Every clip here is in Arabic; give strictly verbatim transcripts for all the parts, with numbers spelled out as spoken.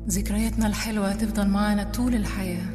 ذكرياتنا الحلوة تفضل معنا طول الحياة.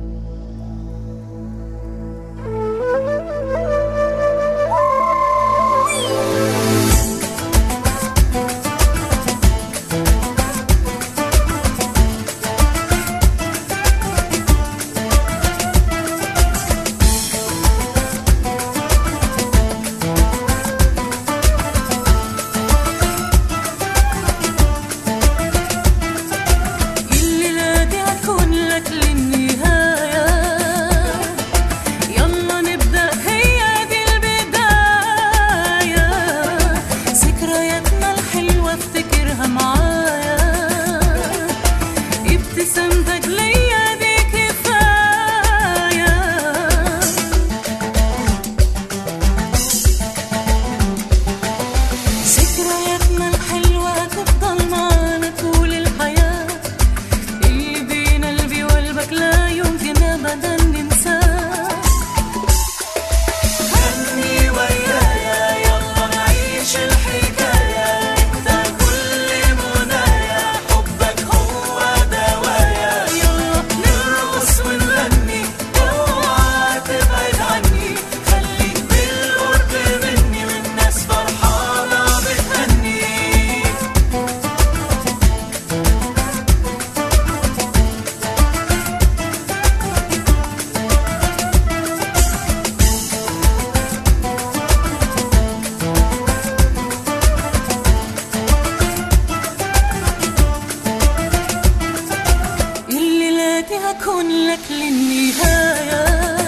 هكون لك للنهاية،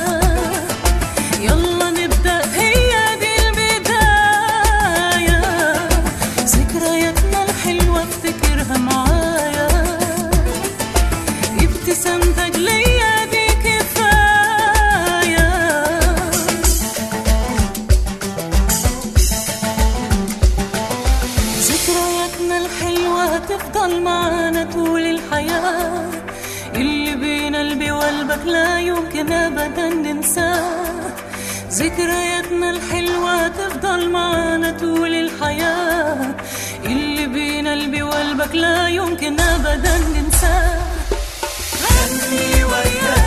يلا نبدأ هي دي البداية. ذكرياتنا الحلوة افتكرها معايا، ابتسامتك ليا دي كفاية. ذكرياتنا الحلوة تفضل معانا طول الحياة، اللي بين قلبي وقلبك لا يمكن أبدا ننساه. ذكرياتنا الحلوة تفضل معانا طول الحياة، اللي بين قلبي وقلبك لا يمكن أبدا ننساه. غني وياي